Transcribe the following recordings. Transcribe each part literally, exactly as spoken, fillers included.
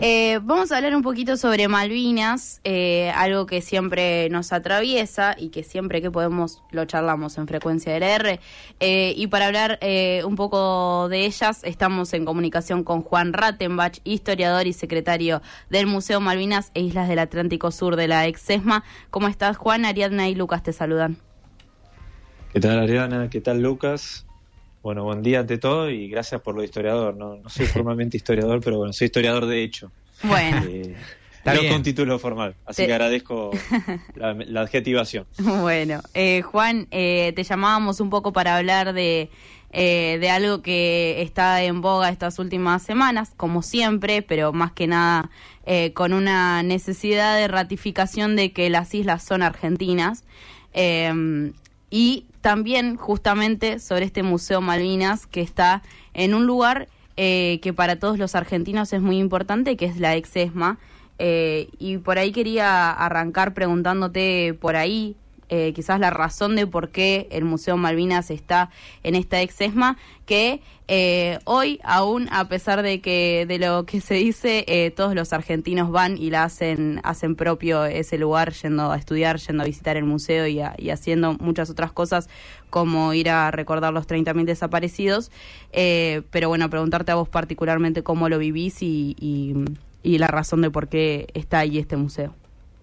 Eh, vamos a hablar un poquito sobre Malvinas, eh, algo que siempre nos atraviesa y que siempre que podemos lo charlamos en Frecuencia L R. Eh, y para hablar eh, un poco de ellas, estamos en comunicación con Juan Rattenbach, historiador y secretario del Museo Malvinas e Islas del Atlántico Sur de la ex-ESMA. ¿Cómo estás, Juan? Ariadna y Lucas te saludan. ¿Qué tal, Ariadna? ¿Qué tal, Lucas? Bueno, buen día ante todo y gracias por lo de historiador. No, no soy formalmente historiador, pero bueno, soy historiador de hecho. Bueno. Eh, pero con título formal, así te... que agradezco la, la adjetivación. Bueno, eh, Juan, eh, te llamábamos un poco para hablar de, eh, de algo que está en boga estas últimas semanas, como siempre, pero más que nada eh, con una necesidad de ratificación de que las islas son argentinas. Eh, y también justamente sobre este Museo Malvinas que está en un lugar eh, que para todos los argentinos es muy importante, que es la ex-ESMA. Eh, y por ahí quería arrancar preguntándote por ahí, eh, quizás la razón de por qué el Museo Malvinas está en esta ex-ESMA, que eh, hoy, aún a pesar de que de lo que se dice, eh, todos los argentinos van y la hacen hacen propio ese lugar, yendo a estudiar, yendo a visitar el museo y, a, y haciendo muchas otras cosas, como ir a recordar los treinta mil desaparecidos. Eh, pero bueno, preguntarte a vos particularmente cómo lo vivís y... y y la razón de por qué está ahí este museo.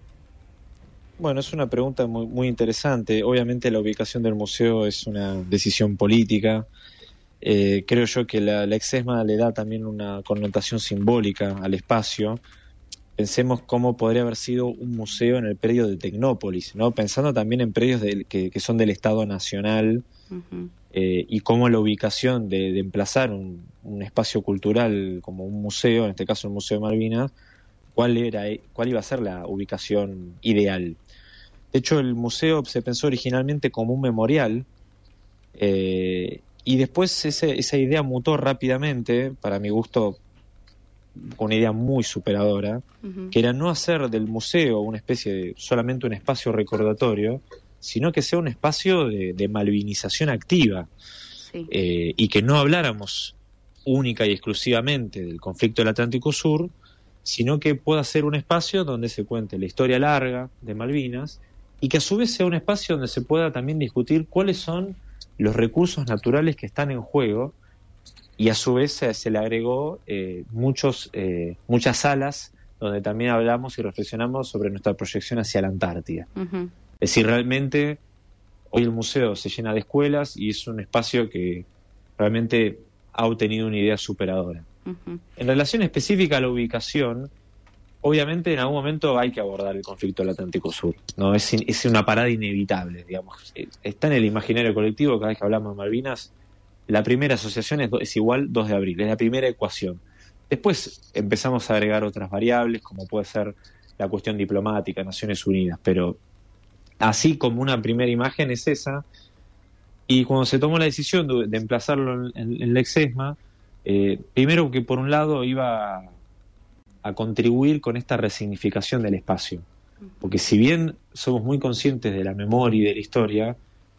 Bueno, es una pregunta muy, muy interesante. Obviamente la ubicación del museo es una decisión política. Eh, creo yo que la, la ex-ESMA le da también una connotación simbólica al espacio. Pensemos cómo podría haber sido un museo en el predio de Tecnópolis, ¿no? Pensando también en predios de, que, que son del Estado Nacional. Uh-huh. Eh, y cómo la ubicación de, de emplazar un, un espacio cultural como un museo, en este caso el Museo de Malvinas, cuál era, cuál iba a ser la ubicación ideal. De hecho, el museo se pensó originalmente como un memorial, eh, y después ese, esa idea mutó rápidamente, para mi gusto, con una idea muy superadora, uh-huh. que era no hacer del museo una especie de solamente un espacio recordatorio, sino que sea un espacio de, de malvinización activa, sí. eh, y que no habláramos única y exclusivamente del conflicto del Atlántico Sur, sino que pueda ser un espacio donde se cuente la historia larga de Malvinas y que a su vez sea un espacio donde se pueda también discutir cuáles son los recursos naturales que están en juego, y a su vez se, se le agregó eh, muchos, eh, muchas salas donde también hablamos y reflexionamos sobre nuestra proyección hacia la Antártida. Uh-huh. Es decir, realmente hoy el museo se llena de escuelas y es un espacio que realmente ha obtenido una idea superadora. Uh-huh. En relación específica a la ubicación, obviamente en algún momento hay que abordar el conflicto del Atlántico Sur, ¿no? Es, es una parada inevitable, digamos. Está en el imaginario colectivo. Cada vez que hablamos de Malvinas, la primera asociación es, es igual dos de abril, es la primera ecuación. Después empezamos a agregar otras variables, como puede ser la cuestión diplomática, Naciones Unidas, pero así como una primera imagen es esa. Y cuando se tomó la decisión de, de emplazarlo en, en, en la ex-ESMA, eh, primero que por un lado iba a, a contribuir con esta resignificación del espacio, porque si bien somos muy conscientes de la memoria y de la historia,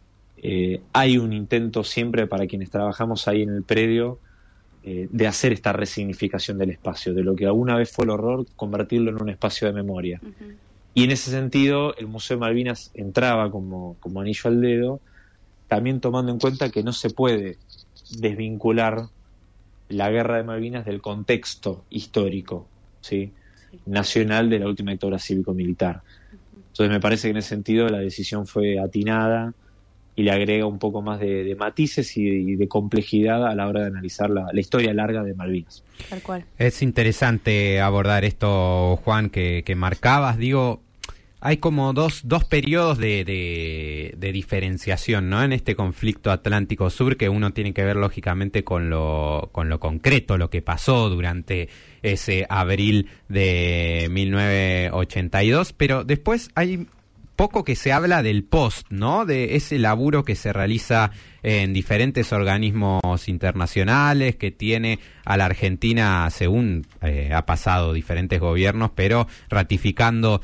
eh, hay un intento siempre para quienes trabajamos ahí en el predio eh, de hacer esta resignificación del espacio, de lo que alguna vez fue el horror, convertirlo en un espacio de memoria. Uh-huh. Y en ese sentido, el Museo de Malvinas entraba como, como anillo al dedo, también tomando en cuenta que no se puede desvincular la guerra de Malvinas del contexto histórico, ¿sí? Sí. nacional de la última dictadura cívico-militar. Entonces me parece que en ese sentido la decisión fue atinada y le agrega un poco más de, de matices y de, y de complejidad a la hora de analizar la, la historia larga de Malvinas. Tal cual. Es interesante abordar esto, Juan, que, que marcabas. Digo, hay como dos, dos periodos de, de, de diferenciación, ¿no? En este conflicto Atlántico Sur, que uno tiene que ver lógicamente con lo, con lo concreto, lo que pasó durante ese abril de mil novecientos ochenta y dos, pero después hay poco que se habla del post, ¿no? De ese laburo que se realiza en diferentes organismos internacionales, que tiene a la Argentina, según eh, ha pasado diferentes gobiernos, pero ratificando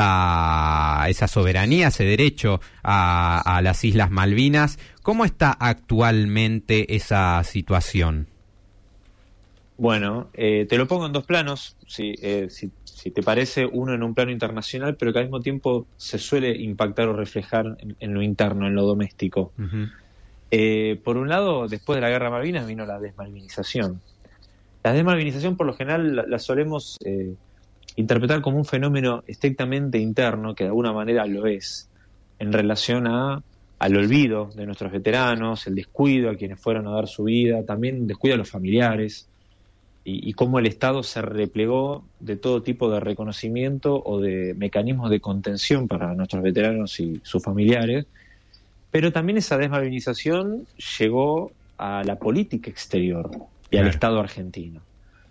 esa, esa soberanía, ese derecho a, a las Islas Malvinas. ¿Cómo está actualmente esa situación? Bueno, eh, te lo pongo en dos planos, si, eh, si, si te parece, uno en un plano internacional, pero que al mismo tiempo se suele impactar o reflejar en, en lo interno, en lo doméstico. Uh-huh. Eh, por un lado, después de la Guerra de Malvinas vino la desmalvinización. La desmalvinización por lo general la, la solemos eh, interpretar como un fenómeno estrictamente interno, que de alguna manera lo es, en relación a al olvido de nuestros veteranos, el descuido a quienes fueron a dar su vida, también un descuido a los familiares, y, y cómo el Estado se replegó de todo tipo de reconocimiento o de mecanismos de contención para nuestros veteranos y sus familiares. Pero también esa desmalvinización llegó a la política exterior y claro. al Estado argentino.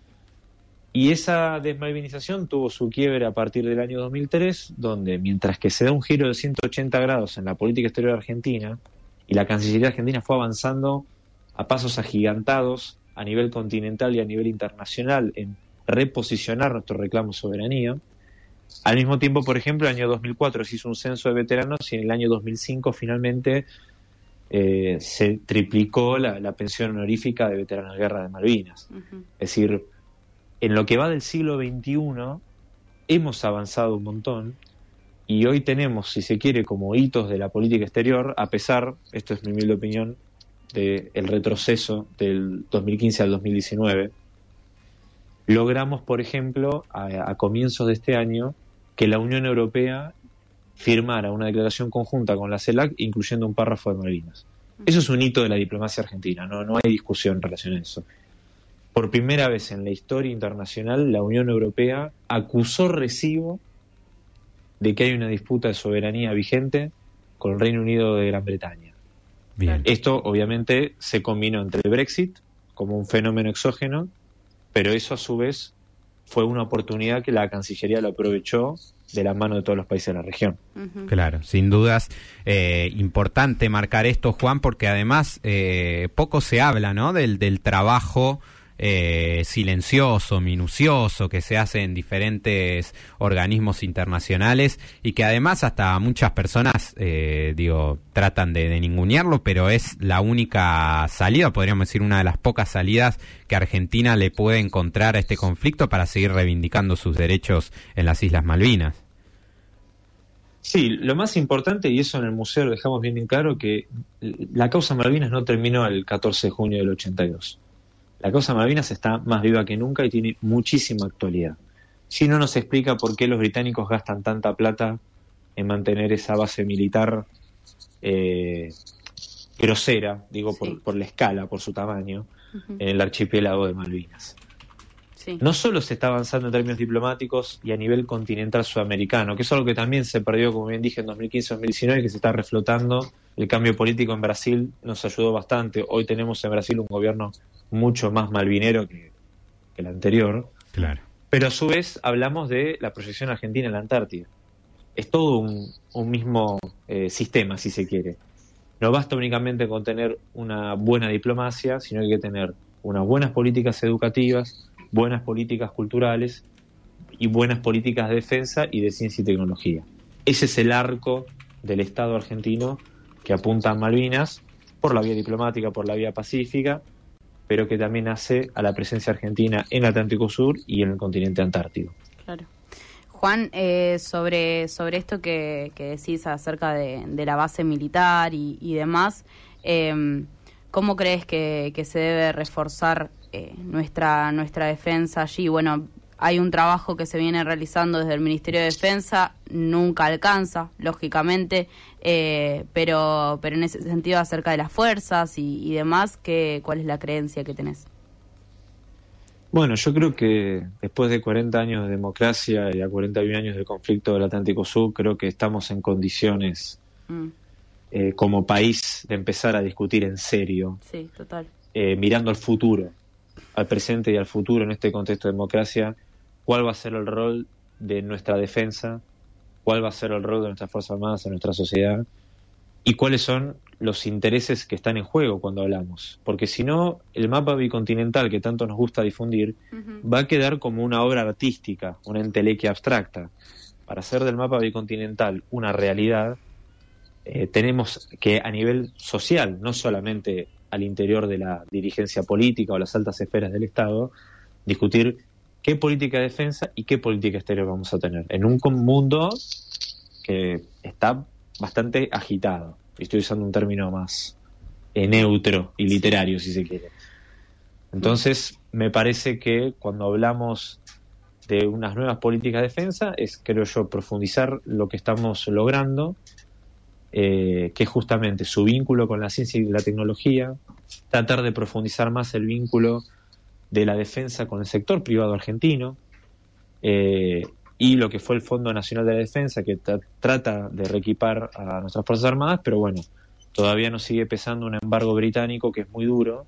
Y esa desmalvinización tuvo su quiebre a partir del año dos mil tres, donde mientras que se da un giro de ciento ochenta grados en la política exterior argentina y la Cancillería argentina fue avanzando a pasos agigantados a nivel continental y a nivel internacional en reposicionar nuestro reclamo de soberanía, al mismo tiempo, por ejemplo, en el año dos mil cuatro se hizo un censo de veteranos y en el año dos mil cinco finalmente eh, se triplicó la, la pensión honorífica de veteranos de guerra de Malvinas. Uh-huh. Es decir, en lo que va del siglo veintiuno hemos avanzado un montón y hoy tenemos, si se quiere, como hitos de la política exterior, a pesar, esto es mi humilde opinión, del retroceso del dos mil quince al dos mil diecinueve, logramos, por ejemplo, a, a comienzos de este año, que la Unión Europea firmara una declaración conjunta con la CELAC, incluyendo un párrafo de Malvinas. Eso es un hito de la diplomacia argentina, no, no hay discusión en relación a eso. Por primera vez en la historia internacional, la Unión Europea acusó recibo de que hay una disputa de soberanía vigente con el Reino Unido de Gran Bretaña. Bien. Esto, obviamente, se combinó entre el Brexit como un fenómeno exógeno, pero eso, a su vez, fue una oportunidad que la Cancillería lo aprovechó de la mano de todos los países de la región. Uh-huh. Claro, sin dudas, eh, importante marcar esto, Juan, porque además eh, poco se habla, ¿no?, del, del trabajo Eh, silencioso, minucioso que se hace en diferentes organismos internacionales y que además hasta muchas personas eh, digo, tratan de, de ningunearlo, pero es la única salida, podríamos decir una de las pocas salidas que Argentina le puede encontrar a este conflicto para seguir reivindicando sus derechos en las Islas Malvinas. Sí, lo más importante, y eso en el museo lo dejamos bien en claro, que la causa Malvinas no terminó el catorce de junio del ochenta y dos. La causa Malvinas está más viva que nunca y tiene muchísima actualidad. Si no nos explica por qué los británicos gastan tanta plata en mantener esa base militar eh, grosera, digo, sí. por, por la escala, por su tamaño, uh-huh. en el archipiélago de Malvinas. Sí. No solo se está avanzando en términos diplomáticos y a nivel continental sudamericano, que es algo que también se perdió, como bien dije, en dos mil quince dos mil diecinueve, que se está reflotando. El cambio político en Brasil nos ayudó bastante. Hoy tenemos en Brasil un gobierno mucho más malvinero que, que el anterior. Claro. Pero a su vez hablamos de la proyección argentina en la Antártida. Es todo un, un mismo eh, sistema, si se quiere. No basta únicamente con tener una buena diplomacia, sino que hay que tener unas buenas políticas educativas, buenas políticas culturales y buenas políticas de defensa y de ciencia y tecnología. Ese es el arco del Estado argentino que apunta a Malvinas por la vía diplomática, por la vía pacífica, pero que también hace a la presencia argentina en el Atlántico Sur y en el continente antártico. Claro. Juan, eh, sobre, sobre esto que, que decís acerca de, de la base militar y, y demás, eh, ¿cómo crees que, que se debe reforzar eh, nuestra, nuestra defensa allí? Bueno, hay un trabajo que se viene realizando desde el Ministerio de Defensa, nunca alcanza, lógicamente, eh, pero pero en ese sentido acerca de las fuerzas y, y demás, ¿qué, ¿cuál es la creencia que tenés? Bueno, yo creo que después de cuarenta años de democracia y a cuarenta y un años del conflicto del Atlántico Sur, creo que estamos en condiciones mm. eh, como país de empezar a discutir en serio, sí, total. Eh, mirando al futuro, al presente y al futuro en este contexto de democracia, cuál va a ser el rol de nuestra defensa, cuál va a ser el rol de nuestras Fuerzas Armadas en nuestra sociedad y cuáles son los intereses que están en juego cuando hablamos. Porque si no, el mapa bicontinental que tanto nos gusta difundir uh-huh. va a quedar como una obra artística, una entelequia abstracta. Para hacer del mapa bicontinental una realidad, eh, tenemos que a nivel social, no solamente al interior de la dirigencia política o las altas esferas del Estado, discutir qué política de defensa y qué política exterior vamos a tener en un mundo que está bastante agitado. Estoy usando un término más eh, neutro y literario, si se quiere. Entonces, me parece que cuando hablamos de unas nuevas políticas de defensa, es, creo yo, profundizar lo que estamos logrando, eh, que es justamente su vínculo con la ciencia y la tecnología, tratar de profundizar más el vínculo de la defensa con el sector privado argentino, eh, y lo que fue el Fondo Nacional de la Defensa, que tra- trata de reequipar a nuestras Fuerzas Armadas, pero bueno, todavía nos sigue pesando un embargo británico que es muy duro,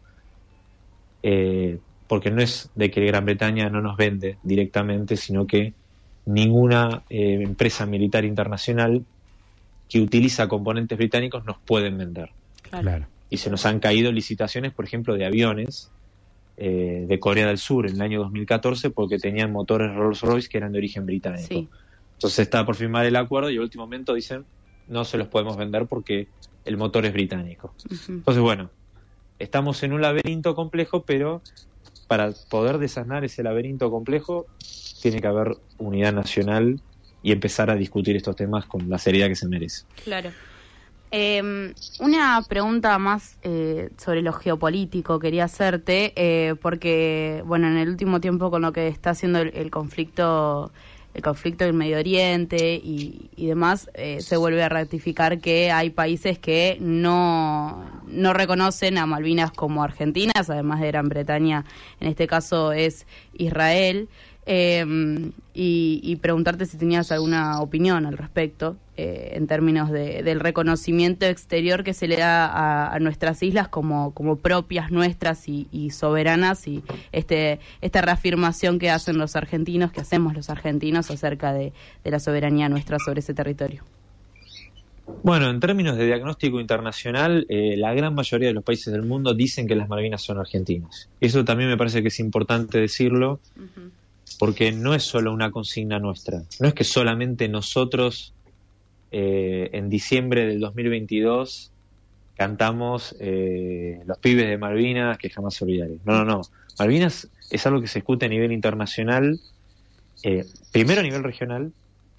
eh, porque no es de que Gran Bretaña no nos vende directamente, sino que ninguna eh, empresa militar internacional que utiliza componentes británicos nos pueden vender. Claro. Y se nos han caído licitaciones, por ejemplo, de aviones eh, de Corea del Sur en el año dos mil catorce porque tenían motores Rolls-Royce que eran de origen británico. Sí. Entonces está por firmar el acuerdo y al último momento dicen no se los podemos vender porque el motor es británico. Uh-huh. Entonces, bueno, estamos en un laberinto complejo, pero para poder desasnar ese laberinto complejo tiene que haber unidad nacional y empezar a discutir estos temas con la seriedad que se merece. Claro. Eh, una pregunta más eh, sobre lo geopolítico quería hacerte, eh, porque, bueno, en el último tiempo con lo que está haciendo el, el conflicto el conflicto en Medio Oriente y, y demás, eh, se vuelve a ratificar que hay países que no, no reconocen a Malvinas como argentinas, además de Gran Bretaña, en este caso es Israel. Eh, y, y preguntarte si tenías alguna opinión al respecto eh, en términos de, del reconocimiento exterior que se le da a, a nuestras islas como, como propias nuestras y, y soberanas, y este esta reafirmación que hacen los argentinos, que hacemos los argentinos acerca de, de la soberanía nuestra sobre ese territorio. Bueno, en términos de diagnóstico internacional, eh, la gran mayoría de los países del mundo dicen que las Malvinas son argentinas. Eso también me parece que es importante decirlo. Uh-huh. Porque no es solo una consigna nuestra, no es que solamente nosotros eh, en diciembre del dos mil veintidós cantamos eh, los pibes de Malvinas que jamás se olvidaré. No, no, no. Malvinas es algo que se discute a nivel internacional, eh, primero a nivel regional,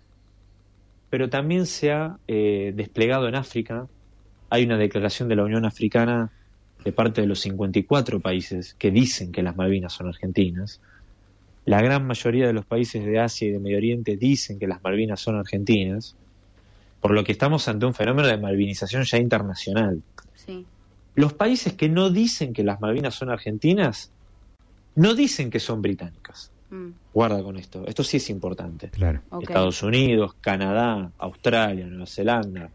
pero también se ha eh, desplegado en África. Hay una declaración de la Unión Africana de parte de los cincuenta y cuatro países que dicen que las Malvinas son argentinas. La gran mayoría de los países de Asia y de Medio Oriente dicen que las Malvinas son argentinas, por lo que estamos ante un fenómeno de malvinización ya internacional. Sí. Los países que no dicen que las Malvinas son argentinas, no dicen que son británicas. Mm. Guarda con esto, esto sí es importante. Claro. Okay. Estados Unidos, Canadá, Australia, Nueva Zelanda,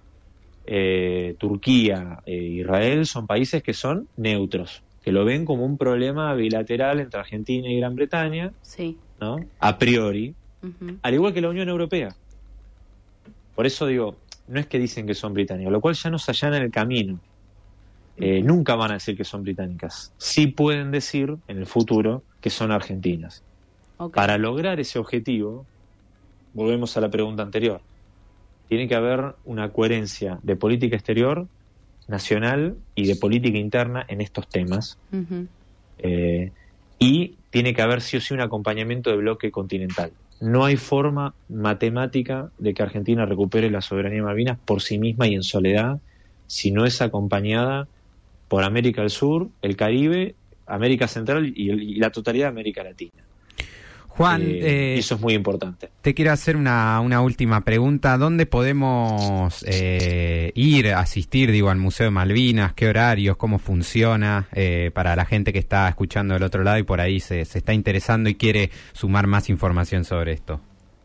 eh, Turquía, eh, Israel son países que son neutros, que lo ven como un problema bilateral entre Argentina y Gran Bretaña, sí, ¿no? A priori, uh-huh. Al igual que la Unión Europea. Por eso digo, no es que dicen que son británicas, lo cual ya nos allana el camino. Eh, uh-huh. Nunca van a decir que son británicas. Sí pueden decir en el futuro que son argentinas. Okay. Para lograr ese objetivo, volvemos a la pregunta anterior, tiene que haber una coherencia de política exterior nacional y de política interna en estos temas. Uh-huh. eh, y tiene que haber sí o sí un acompañamiento de bloque continental. No hay forma matemática de que Argentina recupere la soberanía de Malvinas por sí misma y en soledad si no es acompañada por América del Sur, el Caribe, América Central y, y la totalidad de América Latina. Juan, eh, eh, eso es muy importante. Te quiero hacer una, una última pregunta. ¿Dónde podemos eh, ir a asistir, digo, al Museo de Malvinas? ¿Qué horarios? ¿Cómo funciona? Eh, para la gente que está escuchando del otro lado y por ahí se, se está interesando y quiere sumar más información sobre esto.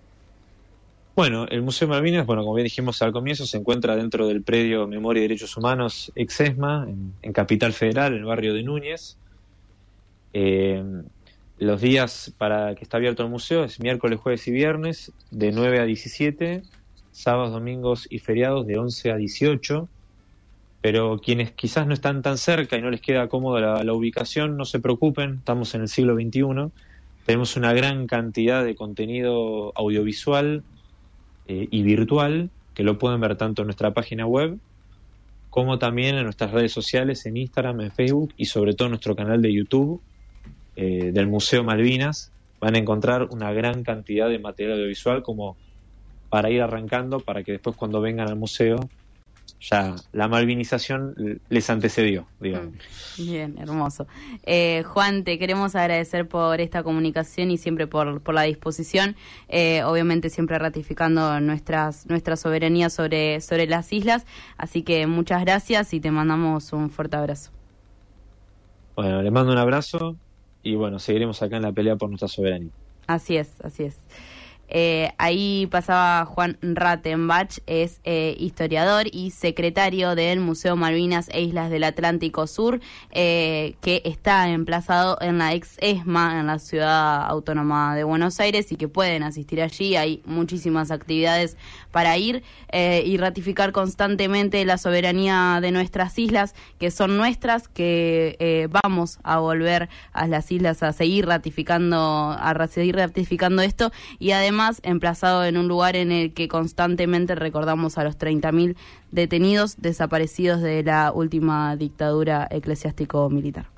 Bueno, el Museo de Malvinas, bueno, como bien dijimos al comienzo, se encuentra dentro del predio Memoria y Derechos Humanos Exesma, en, en Capital Federal, en el barrio de Núñez. Eh... Los días para que está abierto el museo es miércoles, jueves y viernes de nueve a diecisiete, sábados, domingos y feriados de once a dieciocho, pero quienes quizás no están tan cerca y no les queda cómoda la, la ubicación, no se preocupen, estamos en el siglo veintiuno, tenemos una gran cantidad de contenido audiovisual eh, y virtual que lo pueden ver tanto en nuestra página web como también en nuestras redes sociales, en Instagram, en Facebook y sobre todo en nuestro canal de YouTube, eh, del Museo Malvinas, van a encontrar una gran cantidad de material audiovisual como para ir arrancando, para que después cuando vengan al museo ya la malvinización les antecedió, digamos. Bien, hermoso. Eh, Juan, te queremos agradecer por esta comunicación y siempre por, por la disposición, eh, obviamente siempre ratificando nuestras nuestra soberanía sobre, sobre las islas, así que muchas gracias y te mandamos un fuerte abrazo. Bueno, les mando un abrazo y bueno, seguiremos acá en la pelea por nuestra soberanía. Así es, así es. Eh, ahí pasaba Juan Rattenbach, es eh, historiador y secretario del Museo Malvinas e Islas del Atlántico Sur, eh, que está emplazado en la ex ESMA, en la Ciudad Autónoma de Buenos Aires, y que pueden asistir allí. Hay muchísimas actividades para ir eh, y ratificar constantemente la soberanía de nuestras islas, que son nuestras, que eh, vamos a volver a las islas a seguir ratificando, a seguir ratificando esto, y además emplazado en un lugar en el que constantemente recordamos a los treinta mil detenidos desaparecidos de la última dictadura eclesiástico-militar.